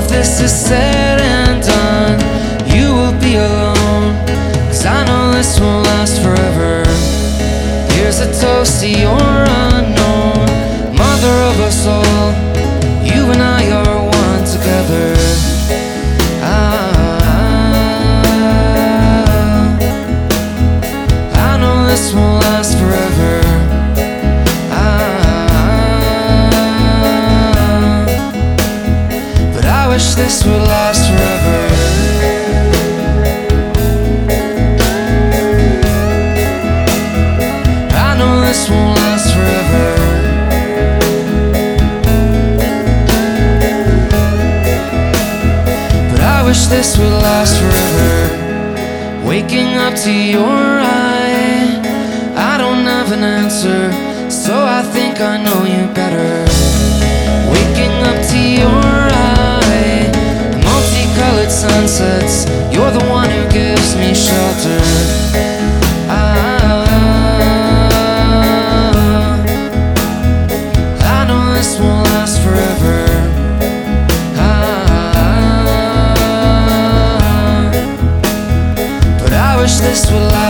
of this is said and done, you will be alone, 'cause I know this won't last forever. Here's a toast to your unknown, mother of us all. You and I are one together. I know this won't last forever. But I wish this would last forever. I know this won't last forever. I wish this would last forever. Waking up to your eye, I don't have an answer, so I think I know you better. Waking up to your eye, multicolored sunsets, you're the one who gives me shelter. I know this won't last forever. I wish this would last